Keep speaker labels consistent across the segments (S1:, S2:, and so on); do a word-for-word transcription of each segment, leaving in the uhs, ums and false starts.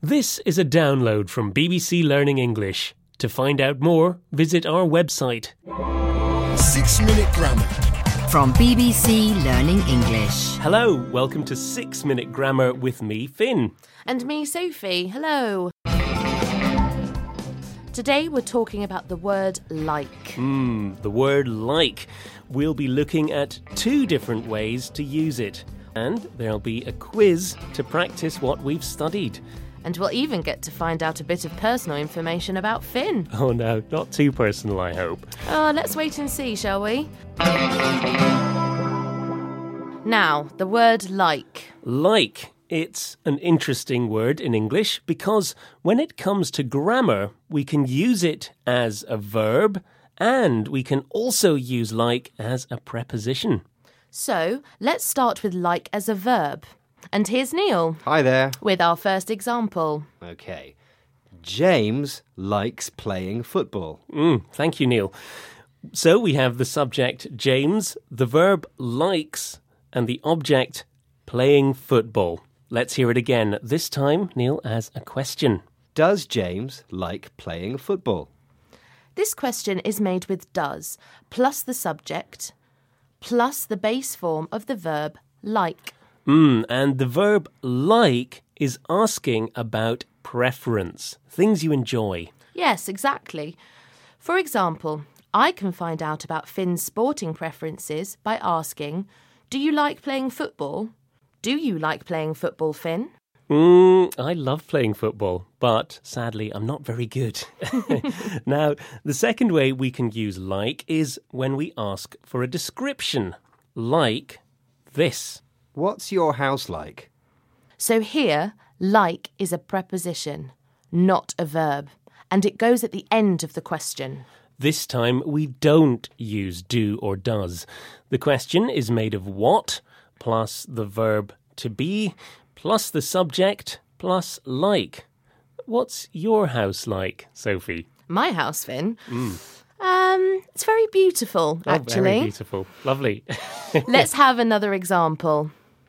S1: This is a download from B B C Learning English. To find out more, visit our website.
S2: Six Minute Grammar.
S3: From B B C Learning English.
S1: Hello, welcome to Six Minute Grammar with me, Finn.
S4: And me, Sophie. Hello. Today we're talking about the word like.
S1: Hmm, the word like. We'll be looking at two different ways to use it. And there'll be a quiz to practice what we've studied.
S4: And we'll even get to find out a bit of personal information about Finn.
S1: Oh no, not too personal, I hope.
S4: Oh, let's wait and see, shall we? Now, the word like.
S1: Like. It's an interesting word in English because when it comes to grammar, we can use it as a verb and we can also use like as a preposition.
S4: So, let's start with like as a verb. And here's Neil.
S5: Hi there.
S4: With our first example.
S5: Okay. James likes playing football.
S1: Mm, thank you, Neil. So we have the subject James, the verb likes, and the object playing football. Let's hear it again. This time, Neil, as a question.
S5: Does James like playing football?
S4: This question is made with does, plus the subject, plus the base form of the verb like.
S1: Mm, and the verb like is asking about preference, things you enjoy.
S4: Yes, exactly. For example, I can find out about Finn's sporting preferences by asking, do you like playing football? Do you like playing football, Finn?
S1: Mm, I love playing football, but sadly I'm not very good. Now, the second way we can use like is when we ask for a description, like this.
S5: What's your house like?
S4: So here, like is a preposition, not a verb, and it goes at the end of the question.
S1: This time we don't use do or does. The question is made of what, plus the verb to be, plus the subject, plus like. What's your house like, Sophie?
S4: My house, Finn?
S1: Mm.
S4: Um, it's very beautiful,
S1: Oh,
S4: actually.
S1: very beautiful. Lovely.
S4: Let's have another example.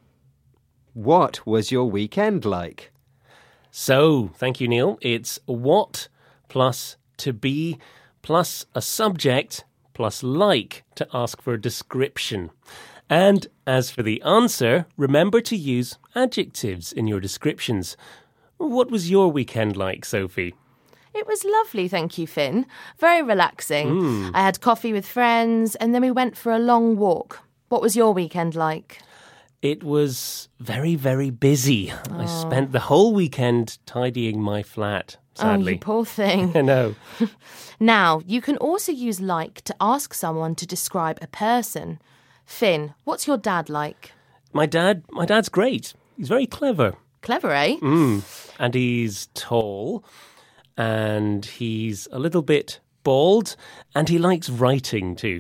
S5: What was your weekend like?
S1: So, thank you, Neil. It's what plus to be plus a subject plus like to ask for a description. And as for the answer, remember to use adjectives in your descriptions. What was your weekend like, Sophie?
S4: It was lovely, thank you, Finn. Very relaxing.
S1: Mm.
S4: I had coffee with friends and then we went for a long walk. What was your weekend like?
S1: It was very, very busy. Oh. I spent the whole weekend tidying my flat, sadly.
S4: Oh, you poor thing.
S1: I know.
S4: Now, you can also use like to ask someone to describe a person. Finn, what's your dad like?
S1: My dad, my dad's great. He's very clever.
S4: Clever, eh?
S1: Mm. And he's tall, and he's a little bit bald, and he likes writing too.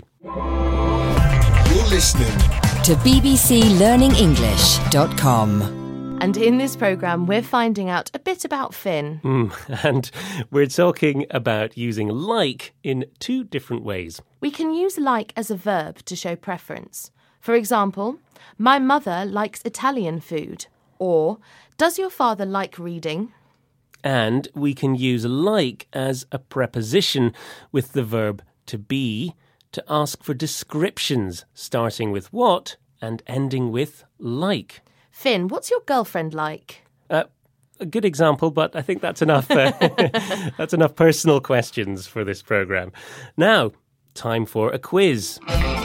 S2: You're listening
S3: to b b c learning english dot com.
S4: And in this programme, we're finding out a bit about Finn.
S1: Mm, and we're talking about using like in two different ways.
S4: We can use like as a verb to show preference. For example, my mother likes Italian food. Or, does your father like reading?
S1: And we can use like as a preposition with the verb to be to ask for descriptions, starting with what and ending with like.
S4: Finn, what's your girlfriend like?
S1: Uh, a good example, but I think that's enough. Uh, that's enough personal questions for this programme. Now, time for a quiz.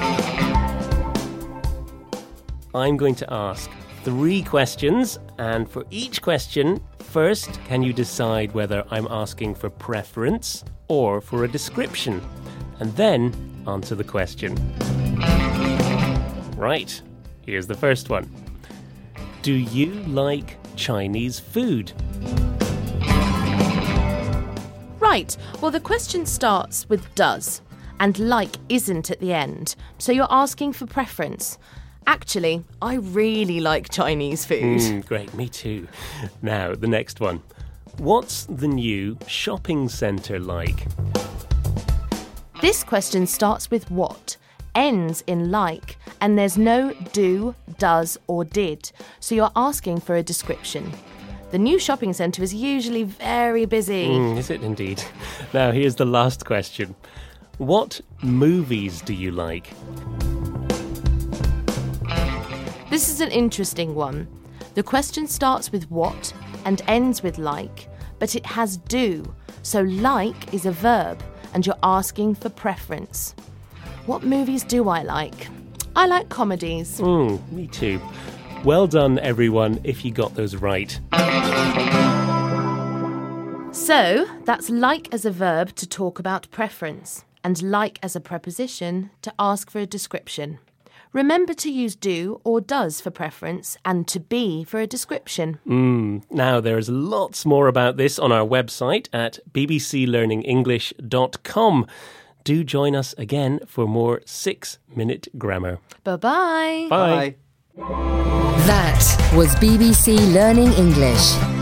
S1: I'm going to ask three questions, and for each question, first, can you decide whether I'm asking for preference or for a description? And then, answer the question. Right, here's the first one. Do you like Chinese food?
S4: Right, well the question starts with does, and like isn't at the end, so you're asking for preference. Actually, I really like Chinese food.
S1: Mm, great, me too. Now, the next one. What's the new shopping centre like?
S4: This question starts with what, ends in like, and there's no do, does or did, so you're asking for a description. The new shopping centre is usually very busy.
S1: Mm, is it indeed? Now, here's the last question. What movies do you like?
S4: This is an interesting one. The question starts with what and ends with like, but it has do. So like is a verb, and you're asking for preference. What movies do I like? I like comedies.
S1: Mm, me too. Well done, everyone, if you got those right.
S4: So, that's like as a verb to talk about preference, and like as a preposition to ask for a description. Remember to use do or does for preference and to be for a description.
S1: Mm. Now, there's lots more about this on our website at b b c learning english dot com. Do join us again for more six-minute grammar.
S4: Bye-bye.
S1: Bye.
S5: Bye.
S3: That was B B C Learning English.